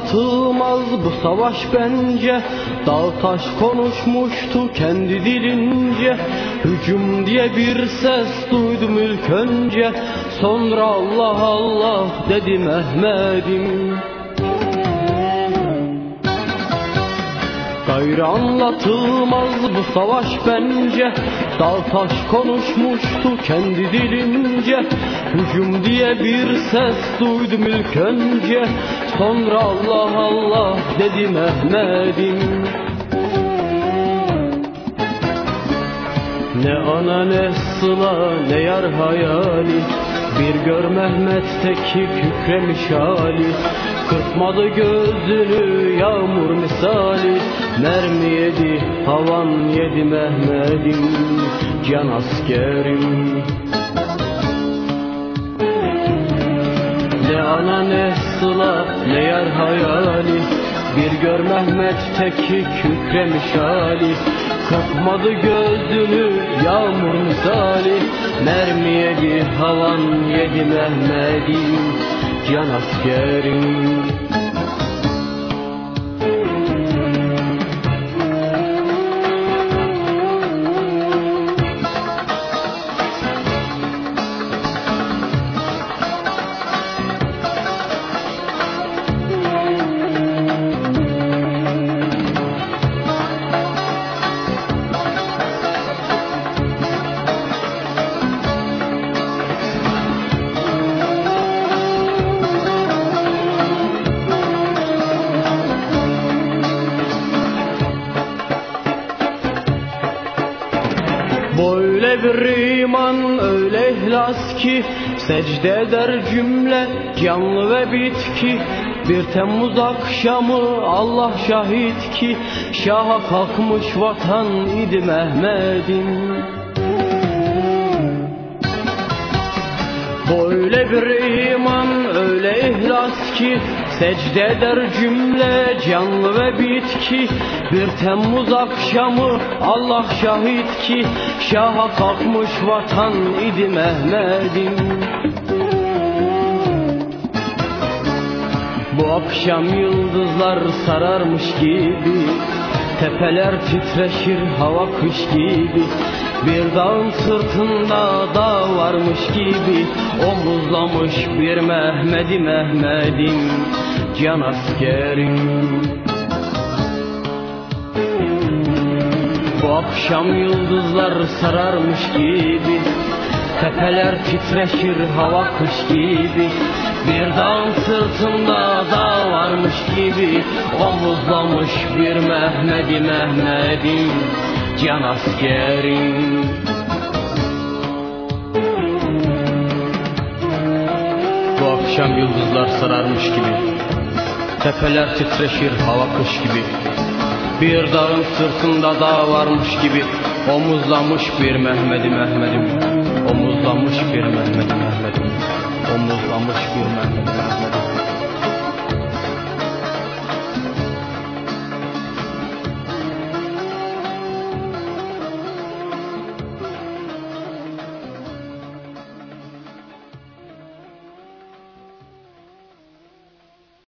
anlatılmaz bu savaş bence. Dağ taş konuşmuştu kendi dilince. Hücum diye bir ses duydum ilk önce. Sonra Allah Allah dedi Mehmet'im. Gayrı anlatılmaz bu savaş bence. Dağ taş konuşmuştu kendi dilince. Hücum diye bir ses duydum ilk önce. Sonra Allah Allah dedi Mehmet'im. Ne ana ne sıla ne yar hayali, bir gör Mehmet'teki kükremiş hali. Kırpmadı gözünü yağmur misali, mermi yedi havan yedi Mehmet'im, can askerim. Ne ana ne sıla ne yar hayali, bir gör Mehmet'teki kükremiş hali. Kırpmadı gözünü yağmur misali, mermi yedi havan yedi Mehmet'im, can askerim. Böyle bir iman öyle ihlas ki, secde eder cümle canlı ve bitki. Bir Temmuz akşamı Allah şahit ki, şaha kalkmış vatan idi Mehmet'im. Böyle bir iman öyle ihlas ki, secde eder cümle canlı ve bitki. Bir Temmuz akşamı Allah şahit ki, şaha kalkmış vatan idi Mehmet'im. Bu akşam yıldızlar sararmış gibi, tepeler titreşir hava kış gibi. Bir dağın sırtında dağ varmış gibi, omuzlamış bir Mehmet'i Mehmet'im, can askerim. Bu akşam yıldızlar sararmış gibi, tepeler titreşir hava kış gibi. Bir dağın sırtında dağ varmış gibi, omuzlamış bir Mehmet'i Mehmet'im, can askerim. Bu akşam yıldızlar sararmış gibi, tepeler titreşir hava kış gibi. Bir dağın sırtında dağ varmış gibi, omuzlamış bir Mehmet'i Mehmet'im, omuzlamış bir Mehmet'i Mehmet'im, omuzlamış bir Mehmet'i Mehmet'im.